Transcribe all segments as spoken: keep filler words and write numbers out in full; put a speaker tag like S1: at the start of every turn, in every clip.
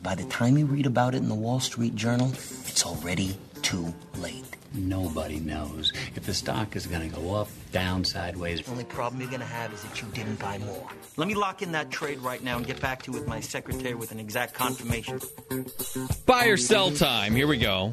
S1: by the time you read about it in the Wall Street Journal, it's already too late.
S2: Nobody knows if the stock is going to go up, down, sideways.
S1: The only problem you're going to have is that you didn't buy more. Let me lock in that trade right now and get back to you with my secretary with an exact confirmation.
S3: Buy or sell time. Here we go.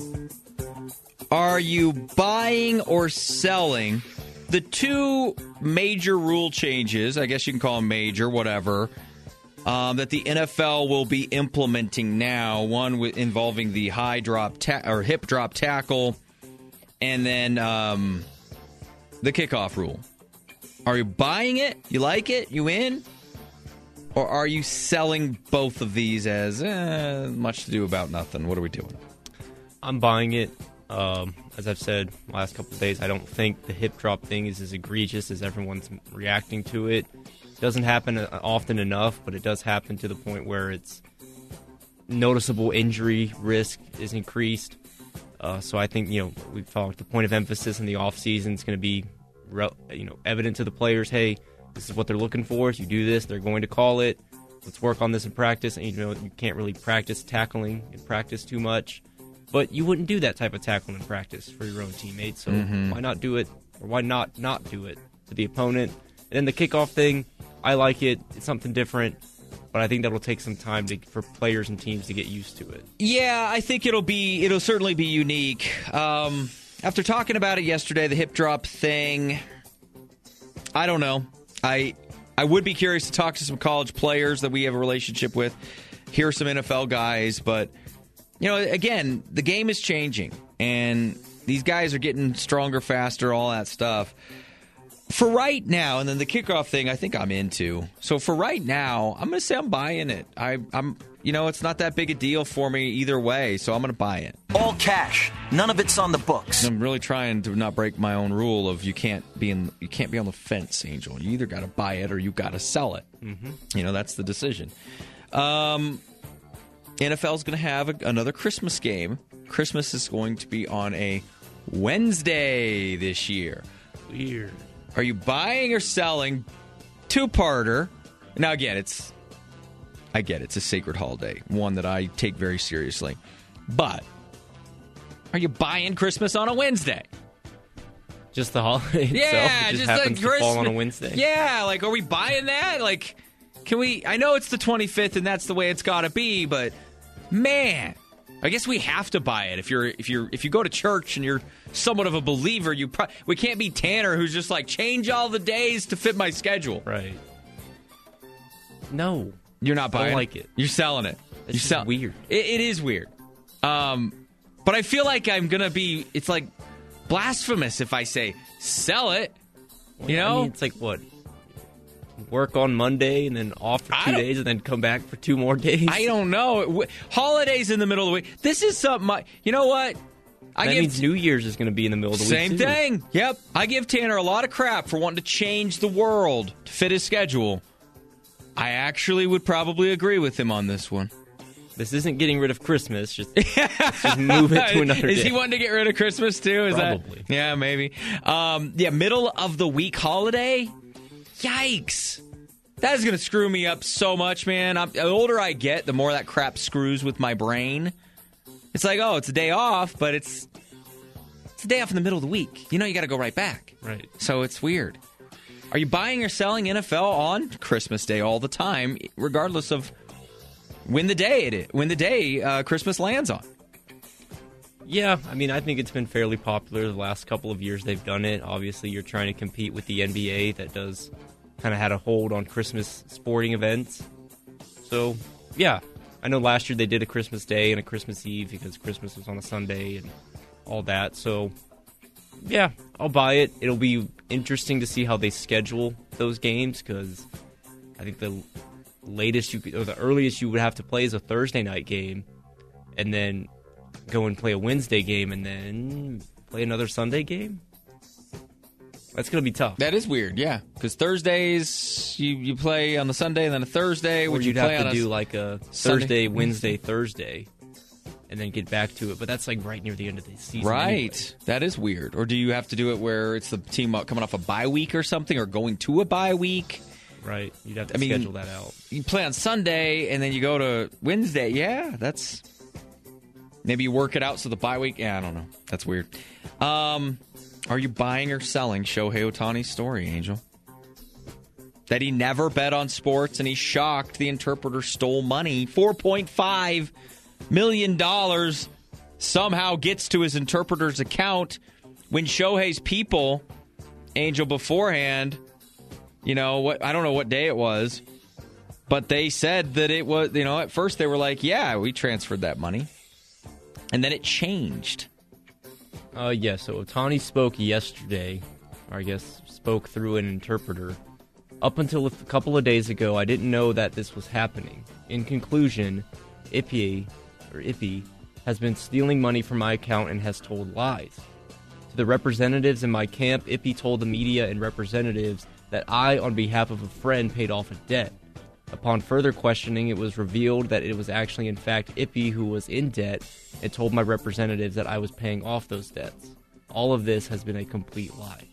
S3: Are you buying or selling the two major rule changes, I guess you can call them major, whatever, um, that the N F L will be implementing now, one with, involving the high drop ta- or hip drop tackle, and then um, the kickoff rule. Are you buying it? You like it? You in? Or are you selling both of these as eh, much to do about nothing? What are we doing?
S4: I'm buying it. Um, as I've said the last couple of days, I don't think the hip drop thing is as egregious as everyone's reacting to it. It doesn't happen often enough, but it does happen to the point where it's noticeable injury risk is increased. Uh, so I think, you know, we've talked, the point of emphasis in the offseason is going to be, you know, evident to the players, hey, this is what they're looking for. If you do this, they're going to call it. Let's work on this in practice. And, you know, you can't really practice tackling in practice too much. But you wouldn't do that type of tackling in practice for your own teammates. So mm-hmm. why not do it, or why not not do it to the opponent? And then the kickoff thing, I like it. It's something different. But I think that'll take some time to, for players and teams to get used to it.
S3: Yeah, I think it'll be it'll certainly be unique. Um, after talking about it yesterday, the hip drop thing, I don't know. I I would be curious to talk to some college players that we have a relationship with. Hear some N F L guys, but you know, again, the game is changing, and these guys are getting stronger, faster, all that stuff. For right now, and then the kickoff thing, I think I'm into. So for right now, I'm going to say I'm buying it. I, I'm, you know, it's not that big a deal for me either way, so I'm going to buy it.
S1: All cash. None of it's on the books.
S3: I'm really trying to not break my own rule of you can't be in, you can't be on the fence, Angel. You either got to buy it or you got to sell it. Mm-hmm. You know, that's the decision. Um. N F L is going to have a, another Christmas game. Christmas is going to be on a Wednesday this year.
S4: Weird.
S3: Are you buying or selling? Two-parter. Now, again, it's I get it. It's a sacred holiday, one that I take very seriously. But are you buying Christmas on a Wednesday?
S4: Just the holiday itself?
S3: Yeah,
S4: it just,
S3: just
S4: happens
S3: like
S4: to fall on a Wednesday.
S3: Yeah, like, are we buying that? Like, can we? I know it's the twenty-fifth, and that's the way it's got to be, but man, I guess we have to buy it. If you're if you're if you go to church and you're somewhat of a believer, you pro- we can't be Tanner, who's just like change all the days to fit my schedule.
S4: Right? No,
S3: you're not buying.
S4: I don't like it.
S3: You're selling it.
S4: It's
S3: you're sell-
S4: weird.
S3: It, it is weird. Um, but I feel like I'm gonna be. It's like blasphemous if I say sell it.
S4: Well,
S3: you know,
S4: I mean, it's like what. Work on Monday and then off for two days and then come back for two more days?
S3: I don't know. Holidays in the middle of the week. This is something. I, you know what? I
S4: that
S3: give,
S4: means New Year's is going to be in the middle of the
S3: same
S4: week. Same
S3: thing. Yep. I give Tanner a lot of crap for wanting to change the world to fit his schedule. I actually would probably agree with him on this one.
S4: This isn't getting rid of Christmas. Just, just move it to another
S3: is
S4: day.
S3: Is he wanting to get rid of Christmas too? Is
S4: Probably.
S3: That, yeah, maybe. Um, yeah, middle of the week holiday. Yikes. That is going to screw me up so much, man. I'm, the older I get, the more that crap screws with my brain. It's like, oh, it's a day off, but it's it's a day off in the middle of the week. You know you got to go right back.
S4: Right.
S3: So it's weird. Are you buying or selling N F L on Christmas Day all the time, regardless of when the day it is, when the day uh, Christmas lands on?
S4: Yeah, I mean, I think it's been fairly popular the last couple of years they've done it. Obviously, you're trying to compete with the N B A that does kind of had a hold on Christmas sporting events. So, yeah, I know last year they did a Christmas Day and a Christmas Eve because Christmas was on a Sunday and all that. So, yeah, I'll buy it. It'll be interesting to see how they schedule those games because I think the latest you could, or the earliest you would have to play is a Thursday night game and then go and play a Wednesday game and then play another Sunday game. That's going to be tough.
S3: That is weird, yeah. Because Thursdays, you, you play on the Sunday and then a Thursday.
S4: Or
S3: Would
S4: you'd
S3: you play
S4: have to
S3: on
S4: do
S3: a
S4: like a
S3: Sunday?
S4: Thursday, Wednesday, Thursday, and then get back to it. But that's like right near the end of the season.
S3: Right.
S4: Anyway.
S3: That is weird. Or do you have to do it where it's the team coming off a bye week or something or going to a bye week?
S4: Right. You'd have to
S3: I mean,
S4: schedule that out.
S3: You play on Sunday, and then you go to Wednesday. Yeah, that's... Maybe you work it out so the bye week... Yeah, I don't know. That's weird. Um, are you buying or selling Shohei Ohtani's story, Angel? That he never bet on sports, and he's shocked the interpreter stole money. four point five million dollars somehow gets to his interpreter's account when Shohei's people, Angel, beforehand... You know, what? I don't know what day it was, but they said that it was, you know, at first they were like, yeah, we transferred that money. And then it changed.
S4: Uh, yeah, so Ohtani spoke yesterday, or I guess spoke through an interpreter. Up until a couple of days ago, I didn't know that this was happening. In conclusion, Ippy, or Ippy, has been stealing money from my account and has told lies. To the representatives in my camp, Ippy told the media and representatives that I, on behalf of a friend, paid off a debt. Upon further questioning, it was revealed that it was actually, in fact, Ippy who was in debt and told my representatives that I was paying off those debts. All of this has been a complete lie.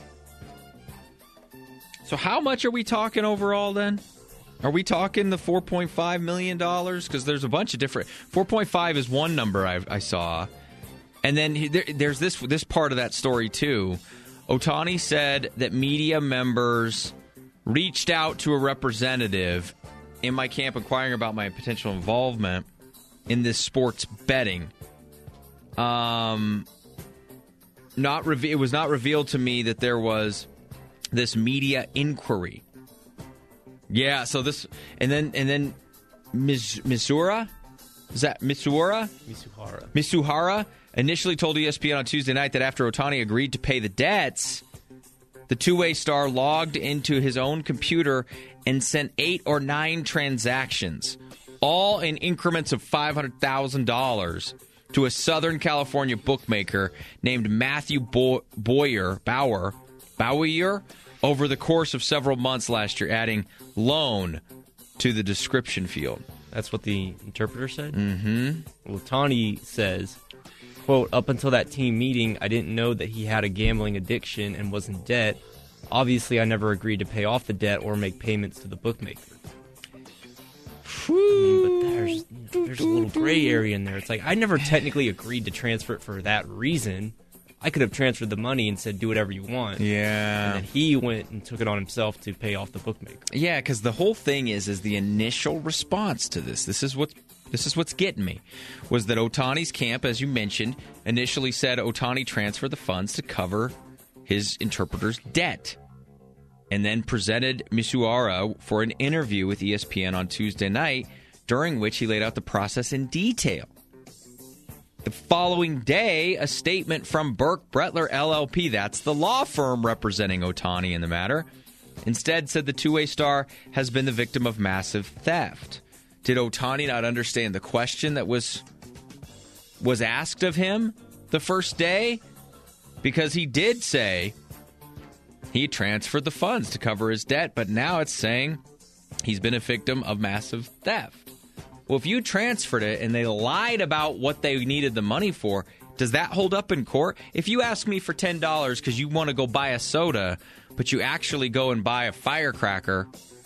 S3: So how much are we talking overall then? Are we talking the four point five million dollars? Because there's a bunch of different... four point five is one number I, I saw. And then he, there, there's this this part of that story, too. Ohtani said that media members reached out to a representative in my camp inquiring about my potential involvement in this sports betting. Um, not reve- it was not revealed to me that there was this media inquiry. Yeah, so this and then and then Ms. Missoura, is that Mitsuhara?
S4: Mitsuhara.
S3: Mitsuhara initially told E S P N on Tuesday night that after Ohtani agreed to pay the debts, the two-way star logged into his own computer and sent eight or nine transactions, all in increments of five hundred thousand dollars, to a Southern California bookmaker named Matthew Bo- Boyer, Bauer, Bauer, over the course of several months last year, adding loan to the description field.
S4: That's what the interpreter said?
S3: Mm-hmm.
S4: Well, Ohtani says, quote, up until that team meeting, I didn't know that he had a gambling addiction and was in debt. Obviously, I never agreed to pay off the debt or make payments to the bookmaker. I mean, but there's, you know, there's a little gray area in there. It's like, I never technically agreed to transfer it for that reason. I could have transferred the money and said, do whatever you want.
S3: Yeah.
S4: And then he went and took it on himself to pay off the bookmaker.
S3: Yeah, because the whole thing is, is the initial response to this. This is what this is what's getting me, was that Ohtani's camp, as you mentioned, initially said Ohtani transferred the funds to cover his interpreter's debt, and then presented Mitsuhara for an interview with E S P N on Tuesday night, during which he laid out the process in detail. The following day, a statement from Burke Brettler, L L P, that's the law firm representing Ohtani in the matter, instead said the two-way star has been the victim of massive theft. Did Ohtani not understand the question that was was asked of him the first day? Because he did say he transferred the funds to cover his debt, but now it's saying he's been a victim of massive theft. Well, if you transferred it and they lied about what they needed the money for, does that hold up in court? If you ask me for ten dollars because you want to go buy a soda, but you actually go and buy a firecracker,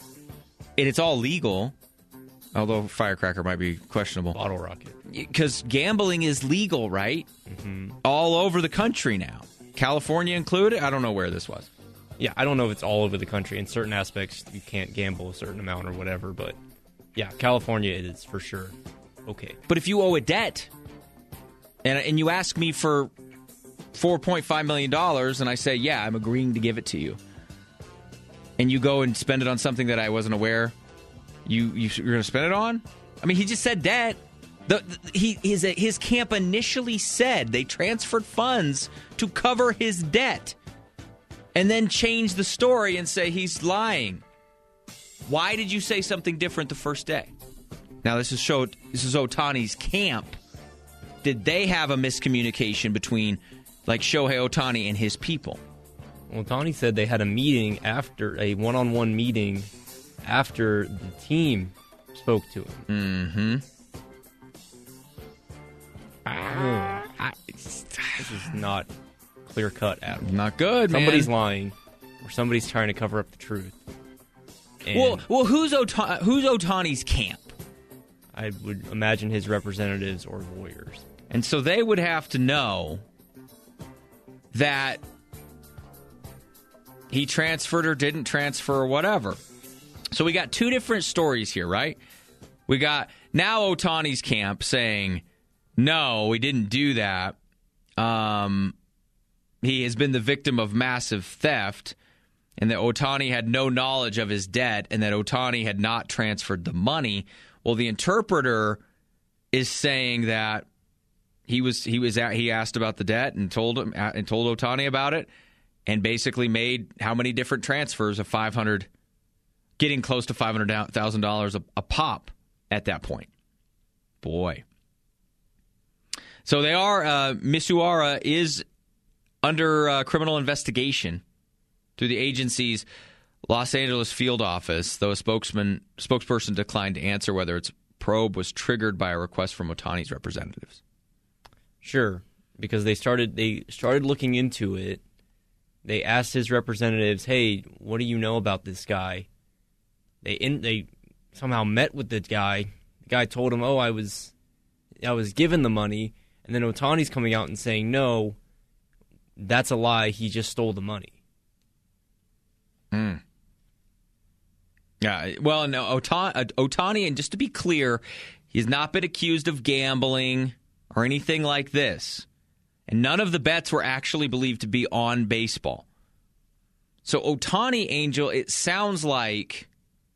S3: and it's all legal, although firecracker might be questionable.
S4: Bottle rocket.
S3: Because gambling is legal, right?
S4: Mm-hmm.
S3: All over the country now. California included? I don't know where this was.
S4: Yeah, I don't know if it's all over the country. In certain aspects, you can't gamble a certain amount or whatever, but yeah, California it is for sure. Okay.
S3: But if you owe a debt and and you ask me for four point five million dollars and I say, yeah, I'm agreeing to give it to you, and you go and spend it on something that I wasn't aware you, you, you're going to spend it on? I mean, he just said debt. The, the, he, his, his camp initially said they transferred funds to cover his debt and then changed the story and say he's lying. Why did you say something different the first day? Now, this is show, this is Ohtani's camp. Did they have a miscommunication between, like, Shohei Ohtani and his people?
S4: Well, Ohtani said they had a meeting after, a one-on-one meeting after the team spoke to him.
S3: Mm-hmm.
S4: Uh, I, this is not clear-cut at all.
S3: Not good, man.
S4: Somebody's lying, or somebody's trying to cover up the truth. And
S3: well, well, who's Ota- who's Ohtani's camp?
S4: I would imagine his representatives or lawyers.
S3: And so they would have to know that he transferred or didn't transfer or whatever. So we got two different stories here, right? We got now Ohtani's camp saying, no, we didn't do that. Um, he has been the victim of massive theft, and that Ohtani had no knowledge of his debt, and that Ohtani had not transferred the money. Well, the interpreter is saying that he was he was at, he asked about the debt and told him and told Ohtani about it, and basically made how many different transfers of five hundred, getting close to five hundred thousand dollars a pop at that point. Boy. So they are, uh, Misuara is under uh, criminal investigation through the agency's Los Angeles field office, though a spokesman spokesperson declined to answer whether its probe was triggered by a request from Ohtani's representatives.
S4: Sure, because they started they started looking into it. They asked his representatives, "Hey, what do you know about this guy?" They in, they somehow met with the guy. The guy told him, "Oh, I was I was given the money," and then Ohtani's coming out and saying, "No, that's a lie. He just stole the money."
S3: Hmm. Yeah, well, no, Ohtani, Ohtani, and just to be clear, he's not been accused of gambling or anything like this. And none of the bets were actually believed to be on baseball. So Ohtani, Angel, it sounds like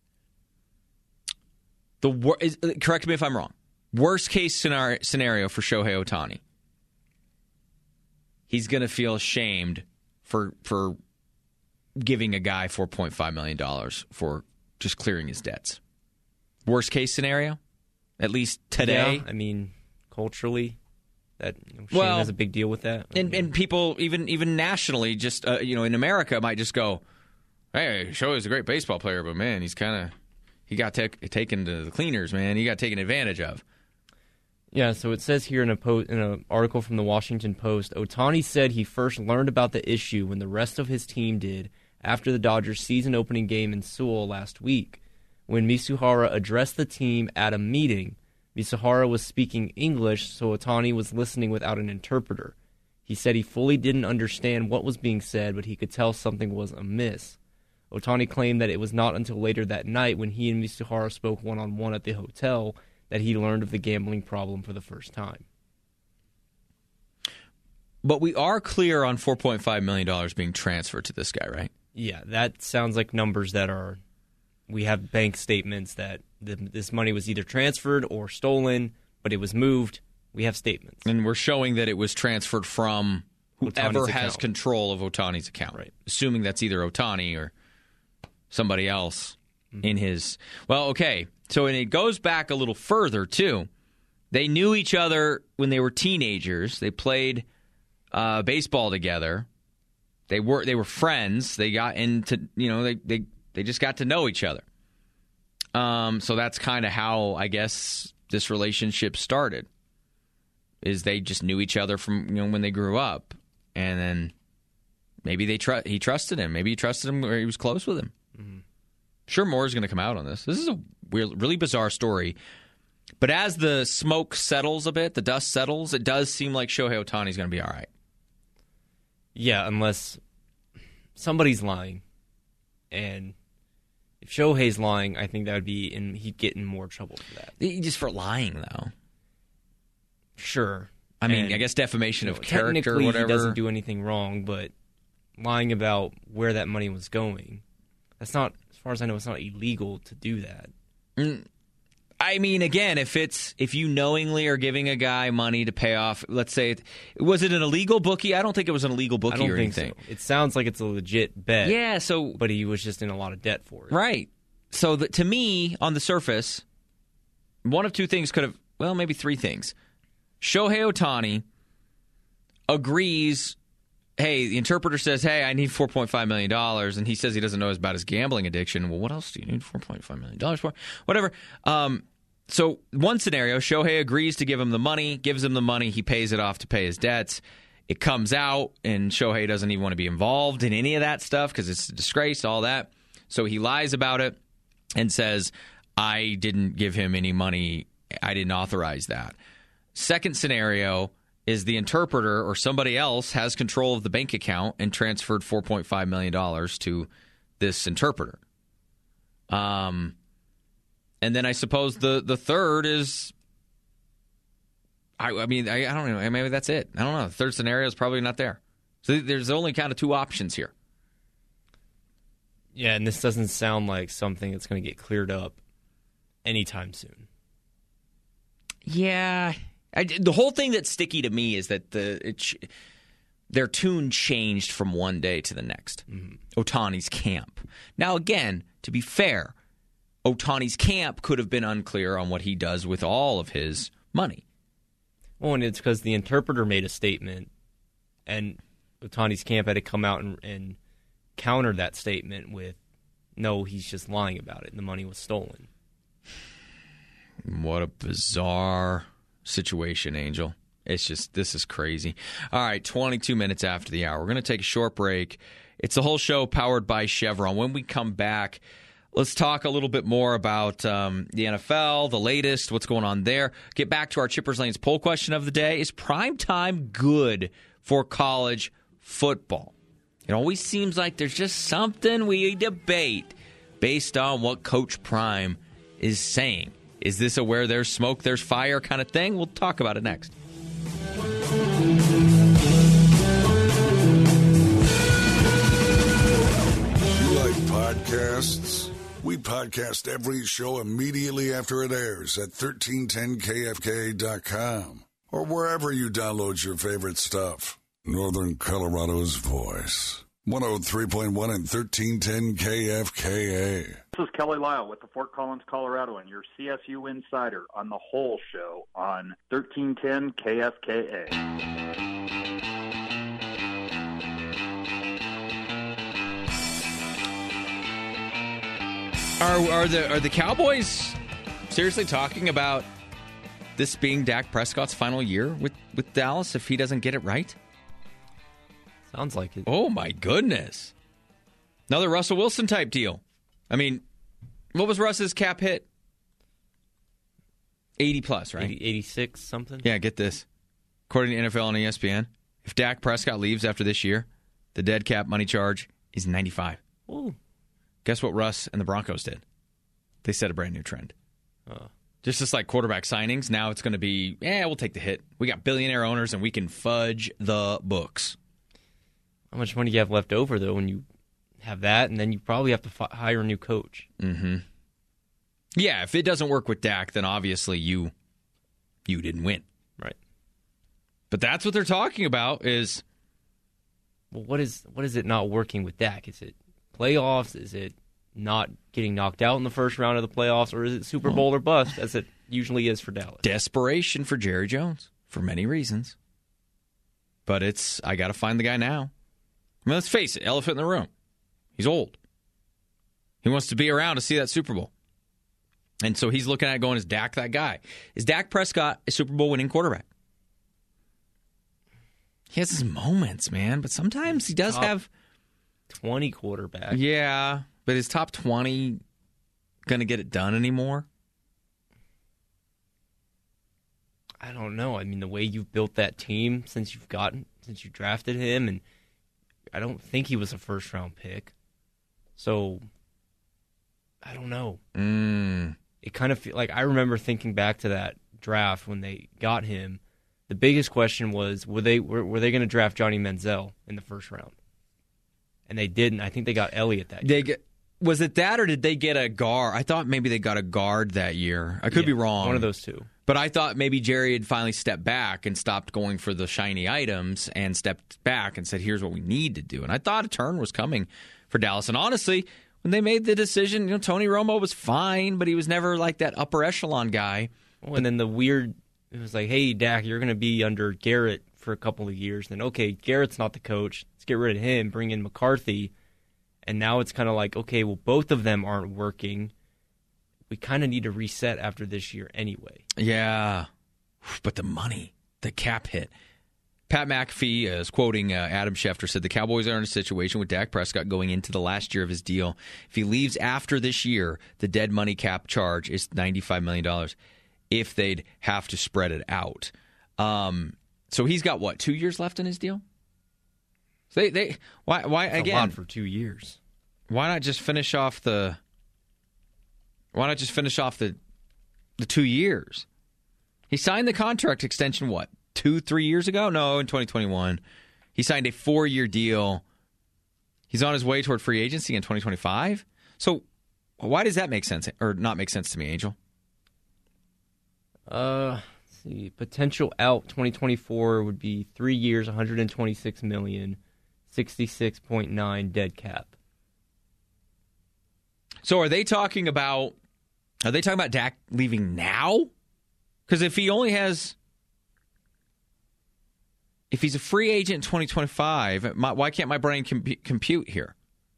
S3: the wor- is, correct me if I'm wrong. Worst case scenario, scenario for Shohei Ohtani. He's going to feel ashamed for for giving a guy four point five million dollars for just clearing his debts. Worst case scenario, at least today.
S4: Yeah, I mean, culturally, that you know, shame
S3: well,
S4: has a big deal with that.
S3: And, and people, even even nationally, just uh, you know, in America, might just go, "Hey, Shohei's a great baseball player, but man, he's kind of he got te- taken to the cleaners, man. He got taken advantage of."
S4: Yeah, so it says here in a po- in an article from the Washington Post, Ohtani said he first learned about the issue when the rest of his team did after the Dodgers' season-opening game in Seoul last week. When Misuhara addressed the team at a meeting, Misuhara was speaking English, so Ohtani was listening without an interpreter. He said he fully didn't understand what was being said, but he could tell something was amiss. Ohtani claimed that it was not until later that night, when he and Misuhara spoke one-on-one at the hotel, that he learned of the gambling problem for the first time.
S3: But we are clear on four point five million dollars being transferred to this guy, right?
S4: Yeah, that sounds like numbers that are... We have bank statements that the, this money was either transferred or stolen, but it was moved. We have statements.
S3: And we're showing that it was transferred from whoever
S4: Ohtani's
S3: has
S4: account.
S3: control of Ohtani's account.
S4: Right.
S3: Assuming that's either Ohtani or somebody else mm-hmm. in his... Well, okay. So and it goes back a little further, too. They knew each other when they were teenagers. They played uh, baseball together. They were they were friends. They got into, you know, they they, they just got to know each other. Um, so that's kind of how, I guess, this relationship started. Is they just knew each other from, you know, when they grew up. And then maybe they tr- he trusted him. Maybe he trusted him or he was close with him. Mm-hmm. Sure, more is going to come out on this. This is a weird, really bizarre story. But as the smoke settles a bit, the dust settles, it does seem like Shohei Ohtani is going to be all right.
S4: Yeah, unless somebody's lying. And if Shohei's lying, I think that would be, in he'd get in more trouble for that.
S3: Just for lying, though.
S4: Sure.
S3: I mean,
S4: and,
S3: I guess defamation
S4: you know,
S3: of character or
S4: technically
S3: whatever.
S4: He doesn't do anything wrong, but lying about where that money was going, that's not, as far as I know, it's not illegal to do that.
S3: Mm. I mean, again, if it's if you knowingly are giving a guy money to pay off, let's say, it, was it an illegal bookie? I don't think it was an illegal bookie
S4: I don't
S3: or
S4: think
S3: anything.
S4: So. It sounds like it's a legit bet.
S3: Yeah, so
S4: but he was just in a lot of debt for it.
S3: Right. So the, to me, on the surface, one of two things could have, well, maybe three things. Shohei Ohtani agrees. Hey, the interpreter says, hey, I need four point five million dollars, and he says he doesn't know about his gambling addiction. Well, what else do you need four point five million dollars for? Whatever. Um, so one scenario, Shohei agrees to give him the money, gives him the money, he pays it off to pay his debts. It comes out, and Shohei doesn't even want to be involved in any of that stuff because it's a disgrace, all that. So he lies about it. and says, I didn't give him any money. I didn't authorize that. Second scenario is the interpreter or somebody else has control of the bank account and transferred four point five million dollars to this interpreter. Um, and then I suppose the, the third is, I, I mean, I, I don't know. Maybe that's it. I don't know. The third scenario is probably not there. So there's only kind of two options here.
S4: Yeah, and this doesn't sound like something that's going to get cleared up anytime soon.
S3: Yeah. I, the whole thing that's sticky to me is that the it, their tune changed from one day to the next. Mm-hmm. Ohtani's camp. Now, again, to be fair, Ohtani's camp could have been unclear on what he does with all of his money.
S4: Well, and it's because the interpreter made a statement, and Ohtani's camp had to come out and, and counter that statement with, no, he's just lying about it, and the money was stolen.
S3: What a bizarre situation, Angel. It's just, this is crazy. All right, twenty-two minutes after the hour. We're going to take a short break. It's the whole show powered by Chevron. When we come back, let's talk a little bit more about um, the N F L, the latest, what's going on there. Get back to our Chippers Lanes poll question of the day. Is primetime good for college football? It always seems like there's just something we debate based on what Coach Prime is saying. Is this a where there's smoke, there's fire kind of thing? We'll talk about it next.
S5: You like podcasts? We podcast every show immediately after it airs at thirteen ten K F K dot com or wherever you download your favorite stuff. Northern Colorado's voice. one oh three point one and thirteen ten K F K A.
S6: This is Kelly Lyle with the Fort Collins, Colorado, and your C S U Insider on the whole show on thirteen ten K F K A.
S3: Are are the are the Cowboys seriously talking about this being Dak Prescott's final year with, with Dallas if he doesn't get it right?
S4: Sounds like it.
S3: Oh, my goodness. Another Russell Wilson type deal. I mean, what was Russ's cap hit? eighty plus, right?
S4: eighty, eighty-six something?
S3: Yeah, get this. According to N F L and E S P N, if Dak Prescott leaves after this year, the dead cap money charge is ninety-five.
S4: Ooh.
S3: Guess what Russ and the Broncos did? They set a brand new trend.
S4: Uh.
S3: Just just like quarterback signings, now it's going to be, yeah, we'll take the hit. We got billionaire owners and we can fudge the books.
S4: How much money do you have left over, though, when you have that? And then you probably have to f- hire a new coach.
S3: Mm-hmm. Yeah, if it doesn't work with Dak, then obviously you you didn't win.
S4: Right.
S3: But that's what they're talking about is...
S4: Well, what is what is it not working with Dak? Is it playoffs? Is it not getting knocked out in the first round of the playoffs? Or is it Super Bowl or bust, as it usually is for Dallas?
S3: Desperation for Jerry Jones, for many reasons. But it's, I got to find the guy now. I mean, let's face it, elephant in the room. He's old. He wants to be around to see that Super Bowl. And so he's looking at it going, is Dak that guy? Is Dak Prescott a Super Bowl winning quarterback? He has his moments, man, but sometimes he does
S4: top
S3: have...
S4: twenty quarterback.
S3: Yeah, but is top twenty going to get it done anymore?
S4: I don't know. I mean, the way you've built that team since you've gotten, since you drafted him, and I don't think he was a first round pick. So, I don't know.
S3: Mm.
S4: It kind of feel like I remember thinking back to that draft when they got him. The biggest question was, were they were, were they going to draft Johnny Manziel in the first round? And they didn't. I think they got Elliott that year.
S3: They get, was it that, or did they get a guard? I thought maybe they got a guard that year. I could
S4: Yeah,
S3: be wrong.
S4: One of those two.
S3: But I thought maybe Jerry had finally stepped back and stopped going for the shiny items and stepped back and said, here's what we need to do. And I thought a turn was coming for Dallas. And honestly, when they made the decision, you know, Tony Romo was fine, but he was never like that upper echelon guy.
S4: Well, and then the weird, it was like, hey, Dak, you're going to be under Garrett for a couple of years. Then, okay, Garrett's not the coach. Let's get rid of him, bring in McCarthy. And now it's kind of like, okay, well, both of them aren't working. We kind of need to reset after this year anyway.
S3: Yeah. But the money, the cap hit. Pat McAfee is quoting uh, Adam Schefter, said the Cowboys are in a situation with Dak Prescott going into the last year of his deal. If he leaves after this year, the dead money cap charge is ninety-five million dollars if they'd have to spread it out. Um, so he's got, what, two years left in his deal? So they, they why, why
S4: That's
S3: again?
S4: a lot for two years.
S3: Why not just finish off the, why not just finish off the, the two years? He signed the contract extension, what? Two, three years ago? No, in twenty twenty-one. He signed a four-year deal. He's on his way toward free agency in twenty twenty-five. So why does that make sense or not make sense to me, Angel?
S4: Uh, let's see. Potential out twenty twenty-four would be three years, one hundred twenty-six million dollars, sixty-six point nine dead cap.
S3: So are they talking about, are they talking about Dak leaving now? Because if he only has... If he's a free agent in twenty twenty-five, my, why can't my brain comp- compute here?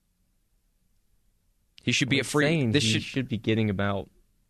S3: He should be
S4: I'm
S3: a free.
S4: Saying
S3: this
S4: he
S3: should
S4: should be getting about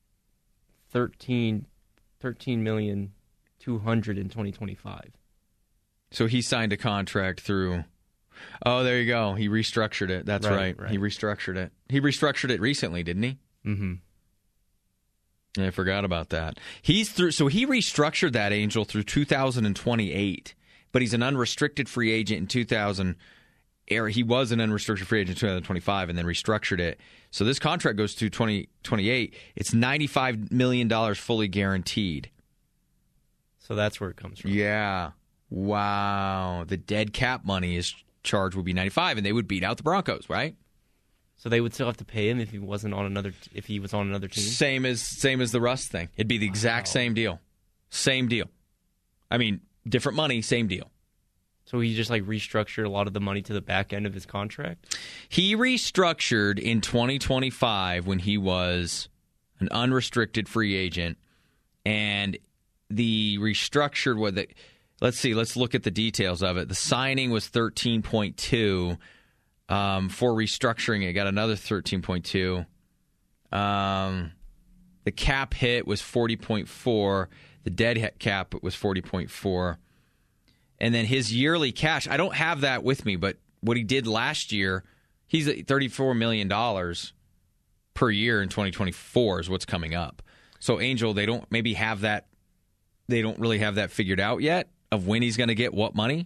S4: thirteen, thirteen million two hundred in twenty twenty-five.
S3: So he signed a contract through. Oh, there you go. He restructured it. That's right.
S4: Right, right.
S3: He restructured it. He restructured it recently, didn't he?
S4: Mm-hmm.
S3: Yeah, I forgot about that. He's through. So he restructured that, Angel, through two thousand twenty-eight. But he's an unrestricted free agent in two thousand. He was an unrestricted free agent in two thousand twenty-five and then restructured it. So this contract goes to twenty twenty-eight. It's ninety-five million dollars fully guaranteed.
S4: So that's where it comes from.
S3: Yeah. Wow. The dead cap money is charged would be ninety-five, and they would beat out the Broncos, right?
S4: So they would still have to pay him if he wasn't on another. If he was on another team.
S3: Same as same as the Russ thing. It'd be the exact
S4: Wow.
S3: same deal. Same deal. I mean, different money, same deal.
S4: So he just like restructured a lot of the money to the back end of his contract?
S3: He restructured in twenty twenty-five when he was an unrestricted free agent, and the restructured what the let's see, let's look at the details of it. The signing was thirteen point two. Um, for restructuring it, got another thirteen point two. Um, the cap hit was forty point four. The dead cap was forty point four. And then his yearly cash, I don't have that with me, but what he did last year, he's at thirty-four million dollars per year in twenty twenty-four is what's coming up. So, Angel, they don't maybe have that, they don't really have that figured out yet of when he's going to get what money?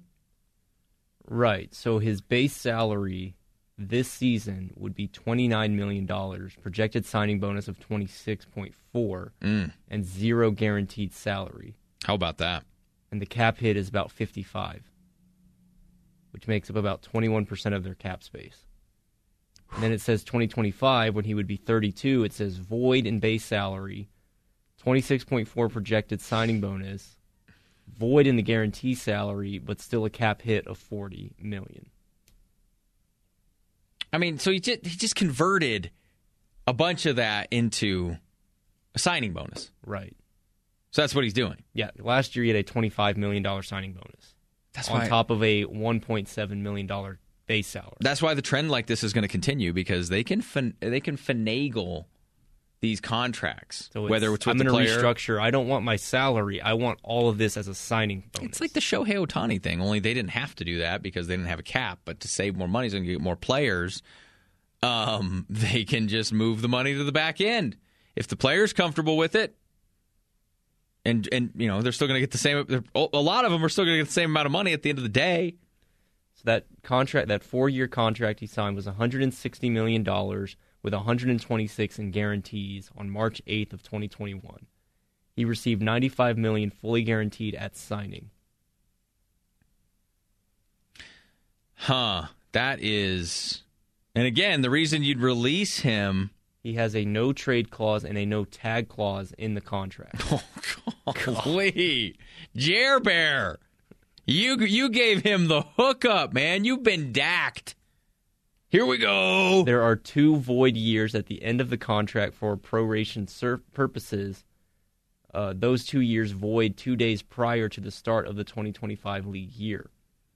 S4: Right. So his base salary this season would be twenty-nine million dollars, projected signing bonus of twenty-six point four,
S3: Mm.
S4: and zero guaranteed salary.
S3: How about that?
S4: And the cap hit is about fifty-five, which makes up about twenty-one percent of their cap space. And then it says twenty twenty-five, when he would be thirty-two, it says void in base salary, twenty-six point four projected signing bonus, void in the guarantee salary, but still a cap hit of forty million dollars.
S3: I mean, so he just, he just converted a bunch of that into a signing bonus.
S4: Right.
S3: So that's what he's doing.
S4: Yeah, last year he had a twenty-five million dollars signing bonus.
S3: That's
S4: on
S3: why,
S4: top of a one point seven million dollars base salary.
S3: That's why the trend like this is going to continue, because they can fin- they can finagle these contracts.
S4: So
S3: whether it's with
S4: I'm
S3: the
S4: going to
S3: player.
S4: restructure. I don't want my salary. I want all of this as a signing bonus.
S3: It's like the Shohei Ohtani thing, only they didn't have to do that because they didn't have a cap. But to save more money so they can get more players, um, they can just move the money to the back end. If the player's comfortable with it, and and you know they're still going to get the same. A lot of them are still going to get the same amount of money at the end of the day.
S4: So that contract, that four-year contract he signed was one hundred sixty million dollars with one hundred twenty-six in guarantees on March eighth of twenty twenty-one. He received ninety-five million dollars fully guaranteed at signing.
S3: Huh. That is... And again, the reason you'd release him...
S4: He has a no-trade clause and a no-tag clause in the contract.
S3: Oh, golly. Jer Bear. You, you gave him the hookup, man. You've been dacked. Here we go.
S4: There are two void years at the end of the contract for proration sur- purposes. Uh, those two years void two days prior to the start of the twenty twenty-five league year.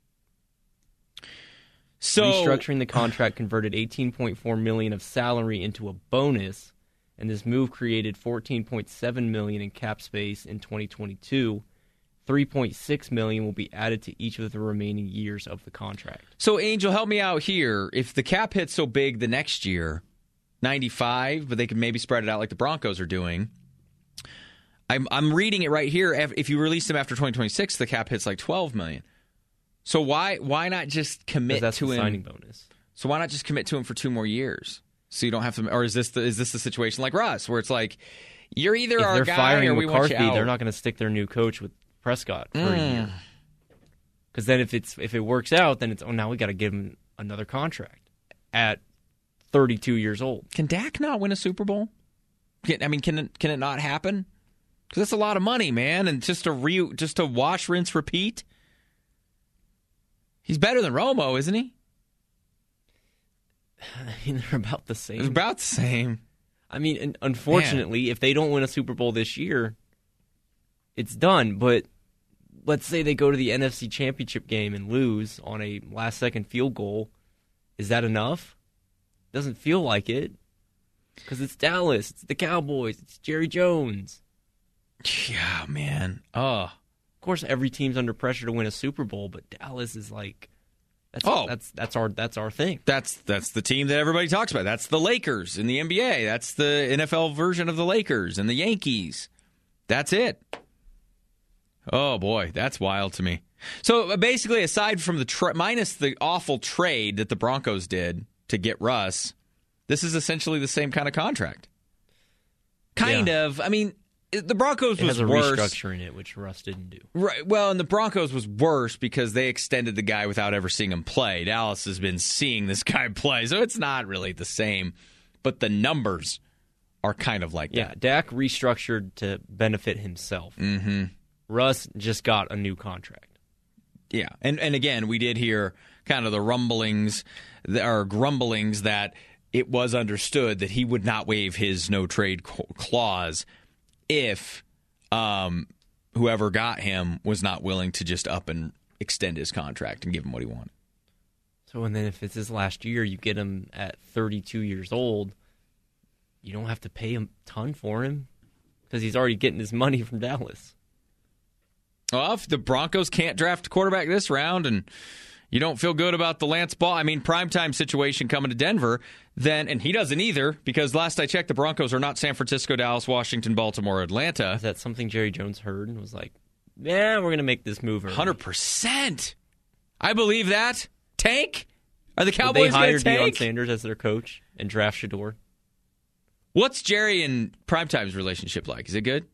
S3: So
S4: Restructuring the contract converted eighteen point four million dollars of salary into a bonus, and this move created fourteen point seven million dollars in cap space in twenty twenty-two, three point six million dollars will be added to each of the remaining years of the contract.
S3: So, Angel, help me out here. If the cap hit's so big the next year, ninety-five, but they can maybe spread it out like the Broncos are doing. I'm I'm reading it right here. If you release him after twenty twenty-six, the cap hit's like twelve million dollars. So why why not just commit
S4: that's
S3: to
S4: the
S3: him?
S4: Signing bonus.
S3: So why not just commit to him for two more years? So you don't have to. Or is this the, is this the situation like Russ, where it's like you're either
S4: if
S3: our
S4: they're
S3: guy
S4: firing
S3: or we
S4: McCarthy,
S3: want you out?
S4: They're not going to stick their new coach with Prescott for
S3: Mm.
S4: a year. Because then if it's if it works out, then it's oh now we got to give him another contract at thirty-two years old.
S3: Can Dak not win a Super Bowl? Can, I mean, can it, can it not happen? Because that's a lot of money, man, and just to re just to wash, rinse, repeat. He's better than Romo, isn't he?
S4: I mean, they're about the same.
S3: It's about the same.
S4: I mean, and unfortunately, Man. if they don't win a Super Bowl this year, it's done. But let's say they go to the N F C Championship game and lose on a last-second field goal. Is that enough? Doesn't feel like it. Because it's Dallas. It's the Cowboys. It's Jerry Jones.
S3: Yeah, man. Oh.
S4: Of course, every team's under pressure to win a Super Bowl, but Dallas is like... That's,
S3: oh,
S4: that's that's our that's our thing.
S3: That's that's the team that everybody talks about. That's the Lakers in the N B A. That's the N F L version of the Lakers and the Yankees. That's it. Oh boy, that's wild to me. So basically, aside from the tra- minus the awful trade that the Broncos did to get Russ, this is essentially the same kind of contract. Kind
S4: yeah.
S3: of. I mean, the Broncos
S4: it
S3: was
S4: has a
S3: worse.
S4: restructure in it, which Russ didn't do.
S3: Right. Well, and the Broncos was worse because they extended the guy without ever seeing him play. Dallas has been seeing this guy play, so it's not really the same. But the numbers are kind of like
S4: yeah,
S3: that.
S4: Yeah, Dak restructured to benefit himself.
S3: Mm-hmm.
S4: Russ just got a new contract.
S3: Yeah, and and again, we did hear kind of the rumblings or grumblings that it was understood that he would not waive his no trade clause if um, whoever got him was not willing to just up and extend his contract and give him what he wanted.
S4: So, and then if it's his last year, you get him at thirty-two years old, you don't have to pay a ton for him because he's already getting his money from Dallas.
S3: Well, if the Broncos can't draft a quarterback this round and you don't feel good about the Lance Ball, I mean, primetime situation coming to Denver, then, and he doesn't either, because last I checked, the Broncos are not San Francisco, Dallas, Washington, Baltimore, Atlanta.
S4: Is that something Jerry Jones heard and was like, yeah, we're going to make this move early?
S3: one hundred percent. I believe that. Tank? Are the
S4: Would
S3: Cowboys
S4: they hire
S3: going to tank?
S4: Deion Sanders as their coach and draft Shador?
S3: What's Jerry and Primetime's relationship like? Is it good?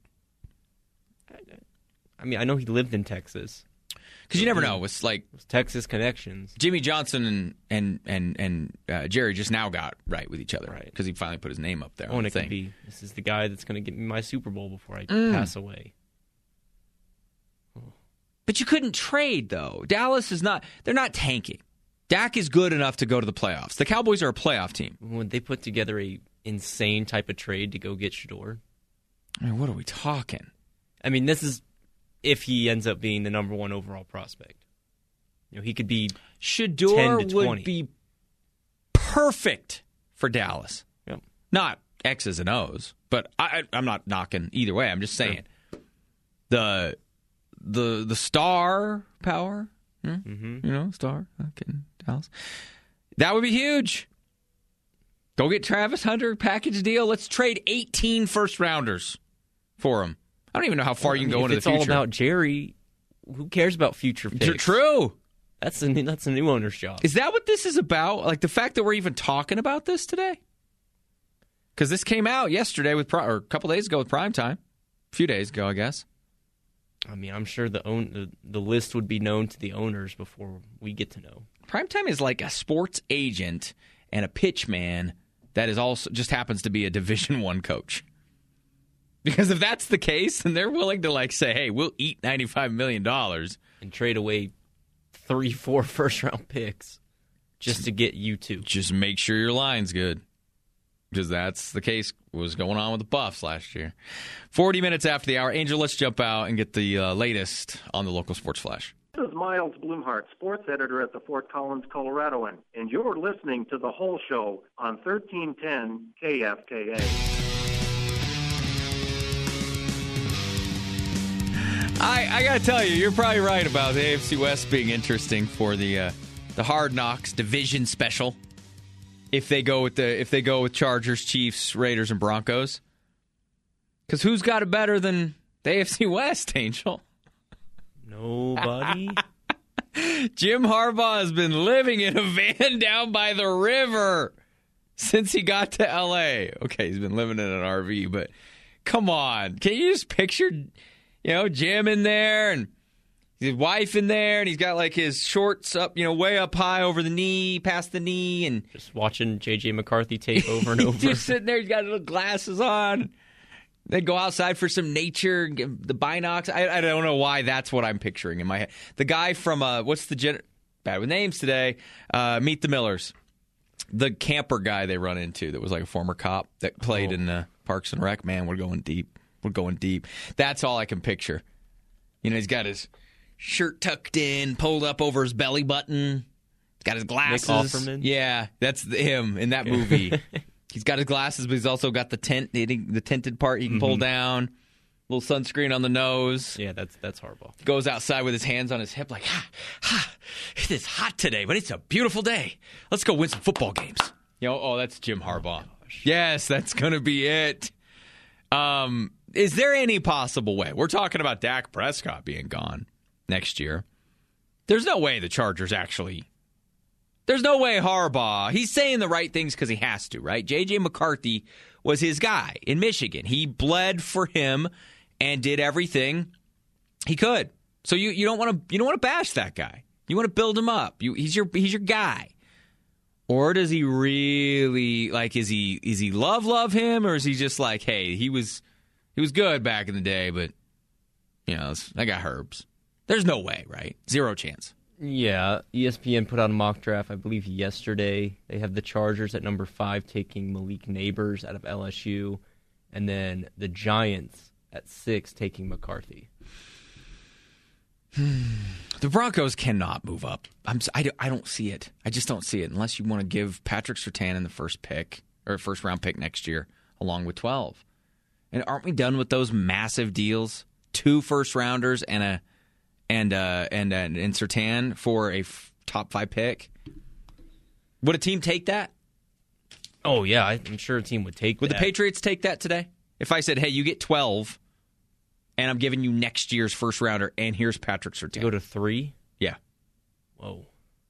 S4: I mean, I know he lived in Texas.
S3: Because you never know. It's like
S4: It's Texas connections.
S3: Jimmy Johnson and and and, and uh, Jerry just now got right with each other.
S4: Right.
S3: Because he finally put his name up there.
S4: Oh,
S3: on
S4: and
S3: the
S4: it
S3: thing.
S4: could be, this is the guy that's going to get me my Super Bowl before I
S3: Mm.
S4: pass away.
S3: But you couldn't trade, though. Dallas is not, they're not tanking. Dak is good enough to go to the playoffs. The Cowboys are a playoff team.
S4: Would they put together a insane type of trade to go get Shador?
S3: I mean, what are we talking?
S4: I mean, this is if he ends up being the number one overall prospect. You know, he could be
S3: Shador
S4: ten to
S3: would
S4: twenty.
S3: be perfect for Dallas.
S4: Yep.
S3: Not X's and O's, but I, I'm not knocking either way. I'm just saying the the the star power, hmm?
S4: Mm-hmm.
S3: you know, star, okay, Dallas. That would be huge. Go get Travis Hunter, package deal. Let's trade eighteen first rounders for him. I don't even know how far
S4: Well,
S3: you can
S4: I mean,
S3: go
S4: if
S3: into
S4: it's
S3: the future.
S4: all about Jerry. Who cares about future picks?
S3: True.
S4: That's a that's a new owner's job.
S3: Is that what this is about? Like the fact that we're even talking about this today? Because this came out yesterday with, or a couple days ago with Primetime. A few days ago, I guess.
S4: I mean, I'm sure the own the, the list would be known to the owners before we get to know.
S3: Primetime is like a sports agent and a pitch man that is also just happens to be a Division One coach. Because if that's the case, then they're willing to like say, "Hey, we'll eat ninety-five million dollars
S4: and trade away three, four first round picks just to get you two.
S3: Just make sure your line's good." Because that's the case was going on with the Buffs last year. forty minutes after the hour. Angel, let's jump out and get the uh, latest on the local sports flash.
S7: This is Miles Blumhart, sports editor at the Fort Collins Coloradoan, and you're listening to The Whole Show on thirteen ten K F K A.
S3: I, I got to tell you, you're probably right about the A F C West being interesting for the uh, the Hard Knocks division special. If they go with the if they go with Chargers, Chiefs, Raiders, and Broncos, because who's got it better than the A F C West, Angel?
S4: Nobody.
S3: Jim Harbaugh has been living in a van down by the river since he got to L A. Okay, he's been living in an R V, but come on. Can you just picture, you know, Jim in there and his wife in there, and he's got like his shorts up, you know, way up high over the knee, past the knee, and
S4: just watching J J McCarthy tape over and over.
S3: Just sitting there, he's got little glasses on. They go outside for some nature, give the binocs. I, I don't know why that's what I'm picturing in my head. The guy from, uh, what's the, gen- bad with names today, uh, Meet the Millers. The camper guy they run into that was like a former cop that played oh. in uh, Parks and Rec. Man, we're going deep. We're going deep. That's all I can picture. You know, he's got his shirt tucked in, pulled up over his belly button. He's got his glasses.
S4: Nick Offerman?
S3: Yeah, that's him in that movie. He's got his glasses, but he's also got the tent, the tinted part he can mm-hmm. pull down. Little sunscreen on the nose.
S4: Yeah, that's that's Harbaugh.
S3: Goes outside with his hands on his hip like, ha, ha, it is hot today, but it's a beautiful day. Let's go win some football games. You know, oh, that's Jim Harbaugh. Oh, yes, that's going to be it. Um, is there any possible way? We're talking about Dak Prescott being gone next year. There's no way the Chargers actually... There's no way Harbaugh, he's saying the right things because he has to, right? J J McCarthy was his guy in Michigan. He bled for him and did everything he could. So you, you don't want to you don't want to bash that guy. You want to build him up. You, he's your he's your guy. Or does he really like is he is he love love him, or is he just like, hey, he was he was good back in the day, but you know, I got Herbs. There's no way, right? Zero chance.
S4: Yeah, E S P N put out a mock draft, I believe, yesterday. They have the Chargers at number five taking Malik Neighbors out of L S U, and then the Giants at six taking McCarthy.
S3: The Broncos cannot move up. I'm, I, I don't see it. I just don't see it unless you want to give Patrick Surtain in the first pick or first round pick next year, along with twelve. And aren't we done with those massive deals? Two first rounders and a and uh, and uh, and Surtain for a f- top five pick. Would a team take that?
S4: Oh yeah, I'm sure a team would take.
S3: Would
S4: that.
S3: the Patriots take that today? If I said, "Hey, you get twelve, and I'm giving you next year's first rounder, and here's Patrick Surtain."
S4: To go to three?
S3: Yeah.
S4: Whoa.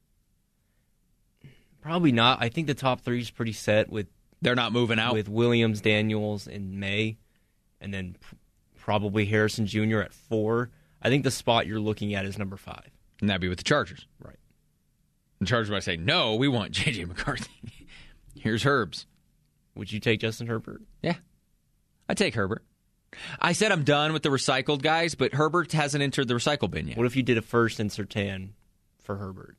S4: Probably not. I think the top three is pretty set with.
S3: They're not moving out
S4: with Williams, Daniels, and May, and then pr- probably Harrison Junior at four. I think the spot you're looking at is number five.
S3: And that'd be with the Chargers.
S4: Right.
S3: The Chargers might say, no, we want J J McCarthy. Here's Herbs.
S4: Would you take Justin Herbert?
S3: Yeah. I'd take Herbert. I said I'm done with the recycled guys, but Herbert hasn't entered the recycle bin yet.
S4: What if you did a first and Surtain for Herbert?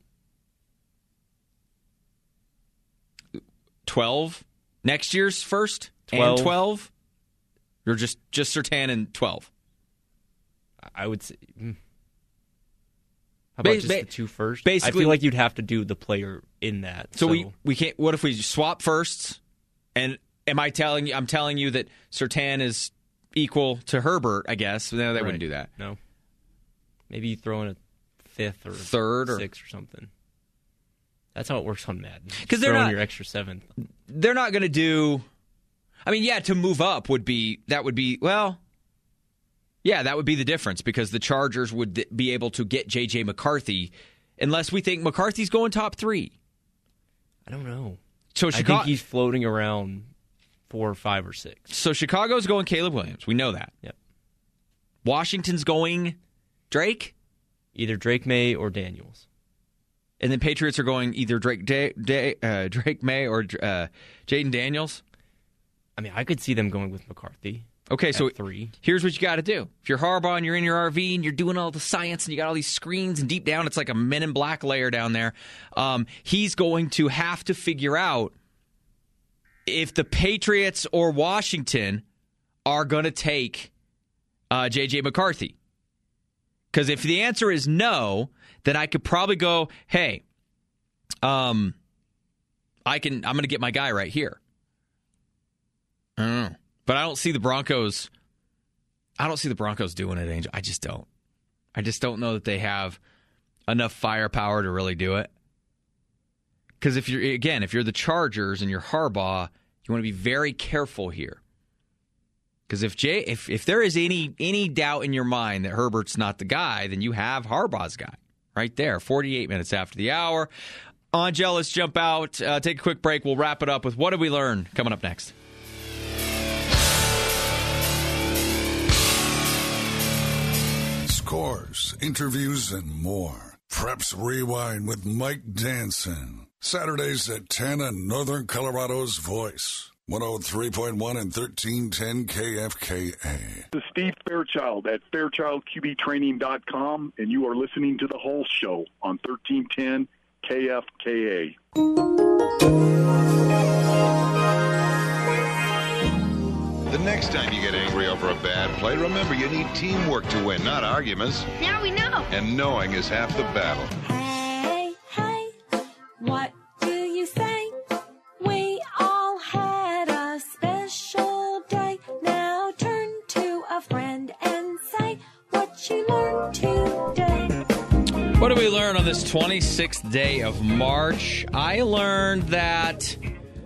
S3: twelve? Next year's first?
S4: twelve.
S3: And twelve? Or just, just Surtain and twelve?
S4: I would say. How about
S3: ba-
S4: just
S3: ba-
S4: the two first?
S3: Basically,
S4: I feel like you'd have to do the player in that.
S3: So,
S4: so.
S3: we we can't. What if we swap firsts? And am I telling you? I'm telling you that Surtain is equal to Herbert. I guess no, they
S4: right.
S3: wouldn't do that.
S4: No. Maybe you throw in a fifth or
S3: third or
S4: sixth or something. That's how it works on Madden.
S3: Because they're
S4: throw
S3: not
S4: in your extra seventh.
S3: They're not going to do. I mean, yeah, to move up would be that would be well. Yeah, that would be the difference because the Chargers would be able to get J J McCarthy unless we think McCarthy's going top three.
S4: I don't know.
S3: So Chicago,
S4: I think he's floating around four or five or six.
S3: So Chicago's going Caleb Williams. We know that.
S4: Yep.
S3: Washington's going Drake?
S4: Either Drake May or Daniels.
S3: And then Patriots are going either Drake Day, Day, uh, Drake May or uh, Jaden Daniels?
S4: I mean, I could see them going with McCarthy.
S3: Okay, so
S4: three. Here's
S3: what you got to do. If you're Harbaugh and you're in your R V and you're doing all the science and you got all these screens and deep down it's like a Men in Black layer down there, um, he's going to have to figure out if the Patriots or Washington are going to take uh, J J McCarthy. Because if the answer is no, then I could probably go, hey, um, I can. I'm going to get my guy right here. I don't know. But I don't see the Broncos. I don't see the Broncos doing it, Angel. I just don't. I just don't know that they have enough firepower to really do it. Because if you're, again, if you're the Chargers and you're Harbaugh, you want to be very careful here. Because if Jay, if if there is any any doubt in your mind that Herbert's not the guy, then you have Harbaugh's guy right there. forty-eight minutes after the hour. Angel, let's jump out, uh, take a quick break. We'll wrap it up with what did we learn coming up next.
S5: Scores, interviews, and more. Preps Rewind with Mike Danson. Saturdays at ten on Northern Colorado's Voice. one oh three point one and thirteen ten K F K A.
S8: This is Steve Fairchild at Fairchild Q B Training dot com, and you are listening to The Whole Show on thirteen ten K F K A.
S9: The next time you get angry over a bad play, remember you need teamwork to win, not arguments.
S10: Now we know.
S9: And knowing is half the battle.
S10: Hey, hey, what do you say? We all had a special day. Now turn to a friend and say what you learned today.
S3: What did we learn on this twenty-sixth day of March? I learned that,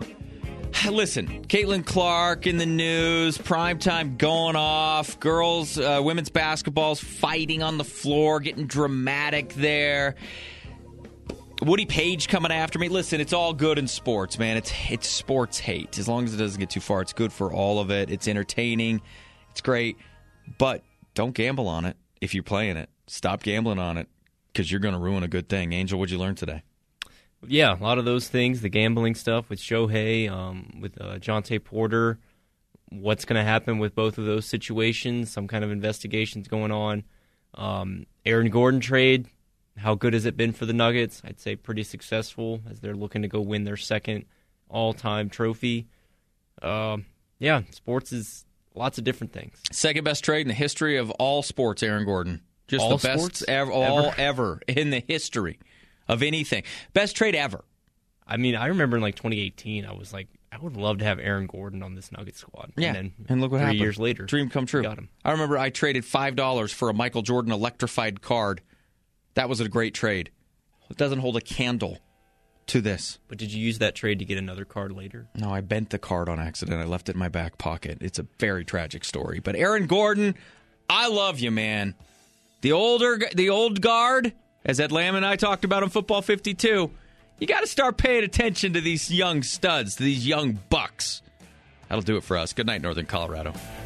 S3: listen, Caitlin Clark in the news, primetime going off, girls, uh, women's basketball's fighting on the floor, getting dramatic there. Woody Page coming after me. Listen, it's all good in sports, man. It's it's sports hate. As long as it doesn't get too far, it's good for all of it. It's entertaining. It's great. But don't gamble on it if you're playing it. Stop gambling on it because you're going to ruin a good thing. Angel, what'd you learn today?
S4: Yeah, a lot of those things, the gambling stuff with Shohei, um, with uh, Jonte Porter, what's going to happen with both of those situations, some kind of investigations going on. Um, Aaron Gordon trade, how good has it been for the Nuggets? I'd say pretty successful as they're looking to go win their second all-time trophy. Um, yeah, sports is lots of different things.
S3: Second best trade in the history of all sports, Aaron Gordon. Just
S4: all
S3: the best
S4: sports?
S3: ever, all
S4: Ever?
S3: ever in the history of anything. Best trade ever.
S4: I mean, I remember in like twenty eighteen, I was like, I would love to have Aaron Gordon on this Nuggets squad.
S3: Yeah,
S4: and, then
S3: and look what
S4: three
S3: happened.
S4: years later,
S3: Dream come true.
S4: got him.
S3: I remember I traded five dollars for a Michael Jordan electrified card. That was a great trade. It doesn't hold a candle to this.
S4: But did you use that trade to get another card later?
S3: No, I bent the card on accident. I left it in my back pocket. It's a very tragic story. But Aaron Gordon, I love you, man. The older, the old guard, as Ed Lamb and I talked about on Football fifty-two, you got to start paying attention to these young studs, to these young bucks. That'll do it for us. Good night, Northern Colorado.